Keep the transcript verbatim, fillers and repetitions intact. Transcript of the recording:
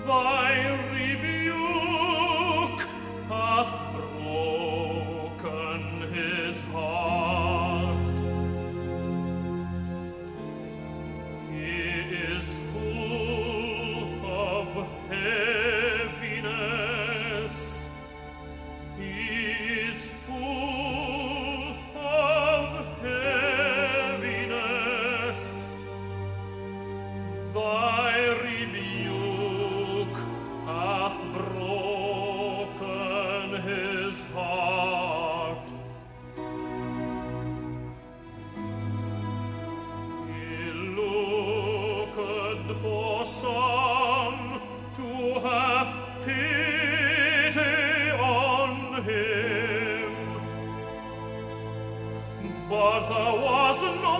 Thy rebuke hath broken his heart. He is full of heaviness. He is full of heaviness. Thy rebuke hath broken his heart. He looked for some to have pity on him, but there was no